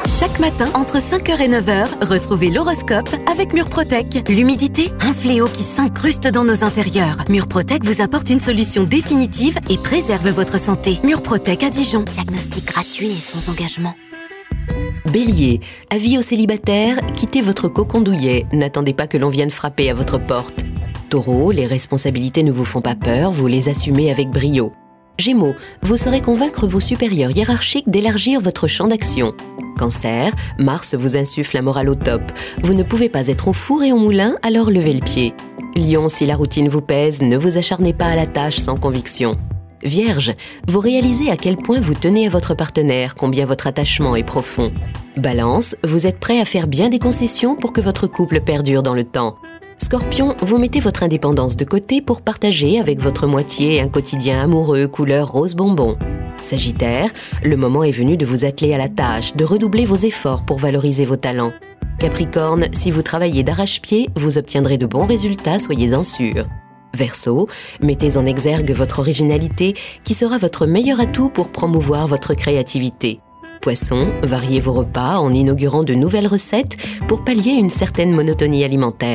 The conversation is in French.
Chaque matin, entre 5h et 9h, retrouvez l'horoscope avec Murprotec. L'humidité, un fléau qui s'incruste dans nos intérieurs. Murprotec vous apporte une solution définitive et préserve votre santé. Murprotec à Dijon. Diagnostic gratuit et sans engagement. Bélier, avis aux célibataires, quittez votre cocon douillet, n'attendez pas que l'on vienne frapper à votre porte. Taureau, les responsabilités ne vous font pas peur, vous les assumez avec brio. Gémeaux, vous saurez convaincre vos supérieurs hiérarchiques d'élargir votre champ d'action. Cancer, Mars vous insuffle un moral au top. Vous ne pouvez pas être au four et au moulin, alors levez le pied. Lion, si la routine vous pèse, ne vous acharnez pas à la tâche sans conviction. Vierge, vous réalisez à quel point vous tenez à votre partenaire, combien votre attachement est profond. Balance, vous êtes prêt à faire bien des concessions pour que votre couple perdure dans le temps. Scorpion, vous mettez votre indépendance de côté pour partager avec votre moitié un quotidien amoureux couleur rose bonbon. Sagittaire, le moment est venu de vous atteler à la tâche, de redoubler vos efforts pour valoriser vos talents. Capricorne, si vous travaillez d'arrache-pied, vous obtiendrez de bons résultats, soyez-en sûrs. Verseau, mettez en exergue votre originalité qui sera votre meilleur atout pour promouvoir votre créativité. Poisson, variez vos repas en inaugurant de nouvelles recettes pour pallier une certaine monotonie alimentaire.